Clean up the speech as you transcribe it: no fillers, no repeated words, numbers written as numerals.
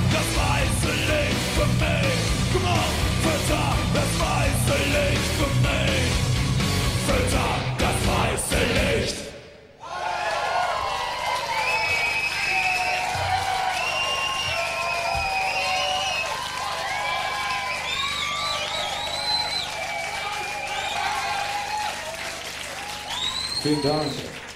das weiße Licht für mich. Come on, fütter das weiße Licht für mich. Fütter das weiße Licht. Vielen Dank.